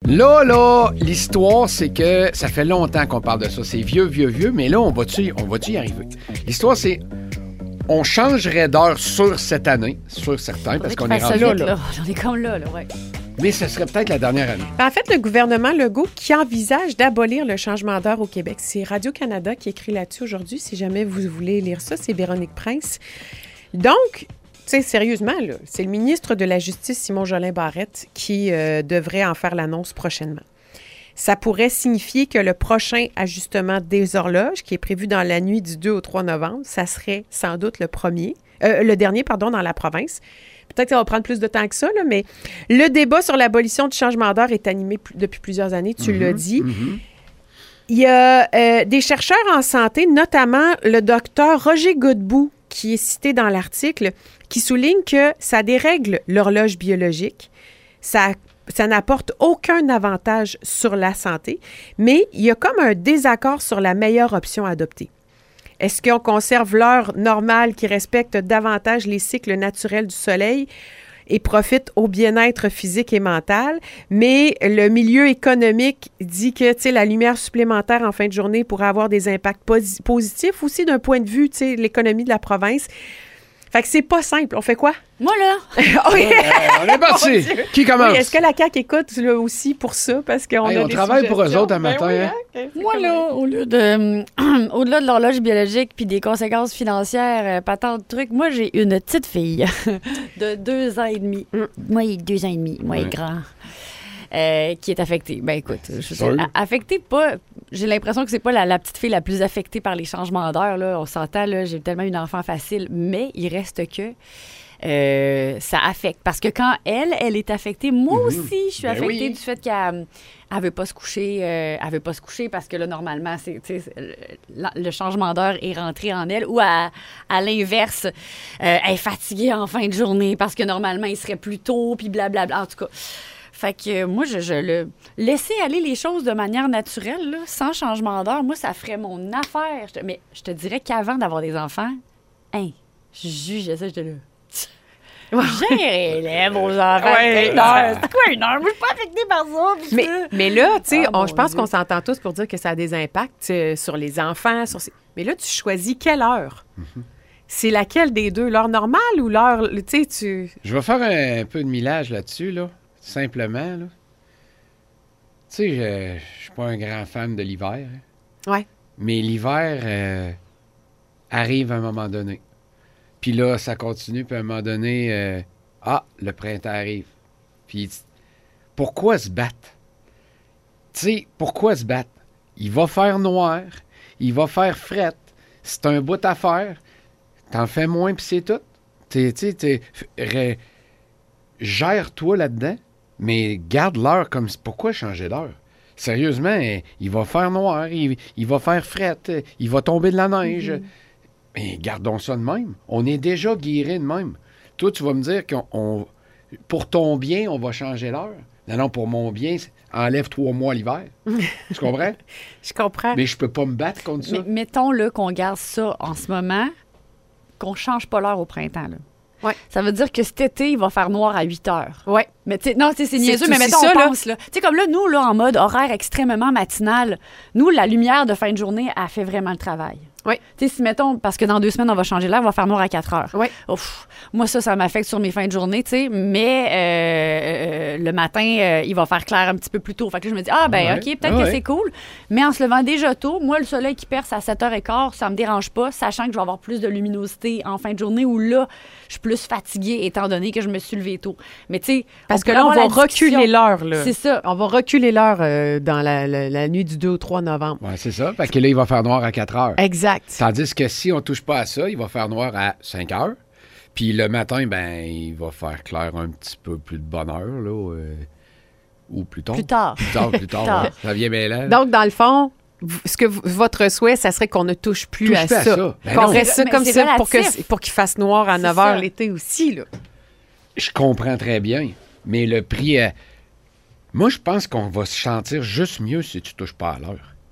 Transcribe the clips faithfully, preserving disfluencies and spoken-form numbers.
Là, là, l'histoire, c'est que ça fait longtemps qu'on parle de ça. C'est vieux, vieux, vieux, mais là, on va-tu, on va-tu y arriver? L'histoire, c'est... On changerait d'heure sur cette année, sur certains, parce qu'on est rendu là, là. là. On est comme là, là, ouais. Mais ce serait peut-être la dernière année. En fait, le gouvernement Legault qui envisage d'abolir le changement d'heure au Québec. C'est Radio-Canada qui écrit là-dessus aujourd'hui. Si jamais vous voulez lire ça, c'est Véronique Prince. Donc, tu sais, sérieusement, là, c'est le ministre de la Justice, Simon Jolin Barrette, qui euh, devrait en faire l'annonce prochainement. Ça pourrait signifier que le prochain ajustement des horloges, qui est prévu dans la nuit du deux au trois novembre, ça serait sans doute le premier, euh, le dernier, pardon, dans la province. Peut-être que ça va prendre plus de temps que ça, là, mais le débat sur l'abolition du changement d'heure est animé p- depuis plusieurs années, tu mm-hmm, l'as dit. Mm-hmm. Il y a euh, des chercheurs en santé, notamment le docteur Roger Godbout, qui est cité dans l'article, qui souligne que ça dérègle l'horloge biologique, ça, ça n'apporte aucun avantage sur la santé, mais il y a comme un désaccord sur la meilleure option à adopter. Est-ce qu'on conserve l'heure normale qui respecte davantage les cycles naturels du soleil et profite au bien-être physique et mental? Mais le milieu économique dit que, tu sais, la lumière supplémentaire en fin de journée pourrait avoir des impacts posi- positifs aussi d'un point de vue, tu sais, l'économie de la province. Fait que c'est pas simple. On fait quoi? Moi, là! oui. Ouais, on est parti! Qui commence? Oui, est-ce que la C A Q écoute là, aussi pour ça? Parce qu'on hey, a on des travaille pour eux autres un ben matin. oui, hein? hein? Moi, là, au lieu de, au-delà de l'horloge biologique puis des conséquences financières, euh, patente truc, moi, j'ai une petite fille de deux ans et demi. Mm. Moi, il est deux ans et demi. Moi, il est Ouais. grand. Euh, qui est affectée. Ben écoute, je sais, Sûr. affectée pas... J'ai l'impression que c'est pas la, la petite fille la plus affectée par les changements d'heure, là. On s'entend, là, j'ai tellement une enfant facile, mais il reste que euh, ça affecte. Parce que quand elle, elle est affectée, moi Mm-hmm. aussi, je suis Ben affectée oui. du fait qu'elle elle veut pas se coucher. Euh, elle veut pas se coucher parce que là, normalement, c'est, tu sais, le, le changement d'heure est rentré en elle. Ou à, à l'inverse, euh, elle est fatiguée en fin de journée parce que normalement, il serait plus tôt, puis blablabla. En tout cas... Fait que euh, moi, je, je le... Laisser aller les choses de manière naturelle, là, sans changement d'heure, moi, ça ferait mon affaire. Je te- Mais je te dirais qu'avant d'avoir des enfants, hein, je jugeais ça, j'étais là... Gérez-les, vos enfants. Ouais. Une heure. C'est quoi une heure? Moi, je suis pas affectée par ça. puis Mais, ça. mais là, tu sais, Ah, on- mon je pense Dieu. qu'on s'entend tous pour dire que ça a des impacts euh, sur les enfants. Sur ces- Mais là, tu choisis quelle heure? Mm-hmm. C'est laquelle des deux? L'heure normale ou l'heure... Tu sais, tu... Je vais faire un, un peu de millage là-dessus, là. Simplement, là. Tu sais, je, je suis pas un grand fan de l'hiver. hein. Ouais. Mais l'hiver euh, arrive à un moment donné. Puis là, ça continue, puis à un moment donné, euh, ah, le printemps arrive. Puis pourquoi se battre? Tu sais, pourquoi se battre? Il va faire noir, il va faire frette. C'est un bout à faire. T'en fais moins, puis c'est tout. Tu sais, t'es- ré- gère-toi là-dedans, mais garde l'heure comme... Pourquoi changer d'heure? Sérieusement, eh, il va faire noir, il, il va faire frette, eh, il va tomber de la neige. Mm-hmm. Mais gardons ça de même. On est déjà guéris de même. Toi, tu vas me dire qu'on... on- pour ton bien, on va changer l'heure. Non, non, pour mon bien, c'est- enlève trois mois l'hiver. Tu comprends? Je comprends. Mais je peux pas me battre contre ça. Mais mettons là, qu'on garde ça en ce moment, qu'on change pas l'heure au printemps. Là. Ouais. Ça veut dire que cet été, il va faire noir à huit heures. Ouais. Mais tu sais, non, tu sais, c'est niaiseux, C'est mais aussi mettons, ça, on là. pense, là. Tu sais, comme là, nous, là, en mode horaire extrêmement matinal, nous, la lumière de fin de journée, elle fait vraiment le travail. Oui. Tu sais, si, mettons, parce que dans deux semaines, on va changer l'heure, on va faire noir à quatre heures. Oui. Ouf, moi, ça, ça m'affecte sur mes fins de journée, tu sais, mais euh, euh, le matin, euh, il va faire clair un petit peu plus tôt. Fait que là, je me dis, ah, ben, Ouais. OK, peut-être Ah que ouais. c'est cool. Mais en se levant déjà tôt, moi, le soleil qui perce à sept heures quinze, ça me dérange pas, sachant que je vais avoir plus de luminosité en fin de journée où là, je suis plus fatiguée étant donné que je me suis levée tôt. Mais tu sais, Parce on que pourrait là, on avoir va la discussion. reculer l'heure, là. C'est ça. On va reculer l'heure euh, dans la, la- la nuit du deux au trois novembre. Ouais, c'est ça. Fait que là, il va faire noir à quatre heures. Exact. Tandis que si on touche pas à ça, il va faire noir à cinq heures. Puis le matin, ben, il va faire clair un petit peu plus de bonne heure, là. euh, ou plus tard. Plus tard. Plus tard, plus tard. tard. ouais. Ça vient bien là. Donc, dans le fond, v- ce que v- votre souhait, ça serait qu'on ne touche plus Touche à plus à ça. ça. Ben qu'on non. reste ça Mais comme c'est ça pour, que, relatif. pour qu'il fasse noir à C'est neuf heures ça. l'été aussi, là. Je comprends très bien. Mais le prix... euh, Moi, je pense qu'on va se sentir juste mieux si tu touches pas à l'heure.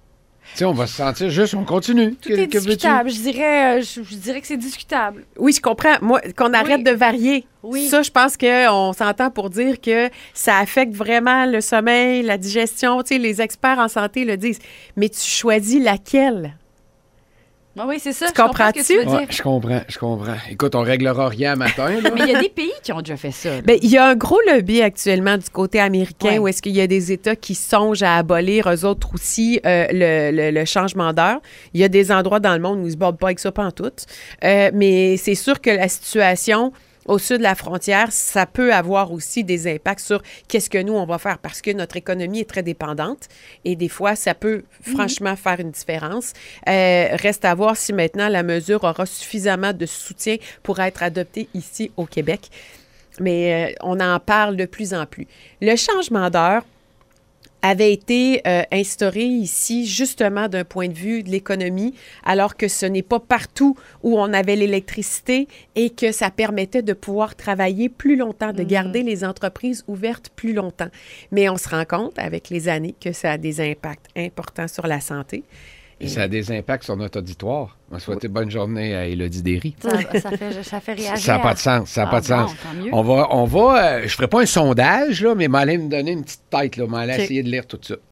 Tu sais, on va se sentir juste, on continue. Tout est discutable. Je dirais, euh, je, je dirais que c'est discutable. Oui, je comprends. Moi, qu'on arrête Oui. de varier. Oui. Ça, je pense qu'on s'entend pour dire que ça affecte vraiment le sommeil, la digestion. Tu sais, les experts en santé le disent. Mais tu choisis laquelle? Ah oui, c'est ça. Tu je comprends comprends-tu? ce que tu veux Ouais, dire. je comprends, je comprends. Écoute, on réglera rien matin, là. Mais il y a des pays qui ont déjà fait ça. là. Bien, il y a un gros lobby actuellement du côté américain Ouais. où est-ce qu'il y a des États qui songent à abolir, eux autres aussi, euh, le, le- le changement d'heure. Il y a des endroits dans le monde où ils ne se battent pas avec ça pantoute. Euh, mais c'est sûr que la situation au sud de la frontière, ça peut avoir aussi des impacts sur qu'est-ce que nous, on va faire parce que notre économie est très dépendante et des fois, ça peut franchement faire une différence. Euh, reste à voir si maintenant la mesure aura suffisamment de soutien pour être adoptée ici au Québec. Mais euh, on en parle de plus en plus. Le changement d'heure avait été euh, instauré ici justement d'un point de vue de l'économie, alors que ce n'est pas partout où on avait l'électricité et que ça permettait de pouvoir travailler plus longtemps, de garder les entreprises ouvertes plus longtemps. Mais on se rend compte avec les années que ça a des impacts importants sur la santé. Et ça a des impacts sur notre auditoire. On va souhaiter bonne journée à Élodie Derry. Ça, ça fait, ça fait réagir. Ça n'a pas de sens, ça n'a Ah, pas de sens. bon, tant mieux. On va, on va, euh, je ferai pas un sondage, là, mais m'aller me donner une petite tête, là, m'aller OK. essayer de lire tout ça.